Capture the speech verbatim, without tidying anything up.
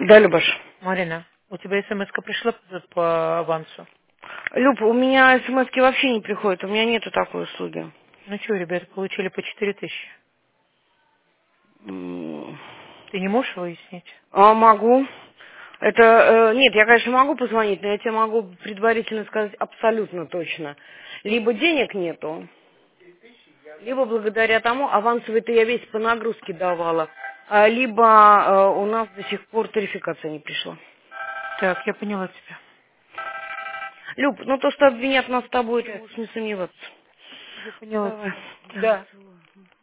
Да, Любаш. Марина, у тебя смс-ка пришла по, по авансу? Люб, у меня смс-ки вообще не приходят, у меня нету такой услуги. Ну что, ребята, получили по четыре тысячи. М, Ты не можешь выяснить? А могу. Это, э, нет, я, конечно, могу позвонить, но я тебе могу предварительно сказать абсолютно точно. Либо денег нету, либо благодаря тому, авансовый-то я весь по нагрузке давала, а, либо э, у нас до сих пор тарификация не пришла. Так, я поняла тебя. Люб, ну то, что обвинят нас с тобой, ты Сейчас. можешь не сомневаться. Я поняла Давай. тебя. Да. Да.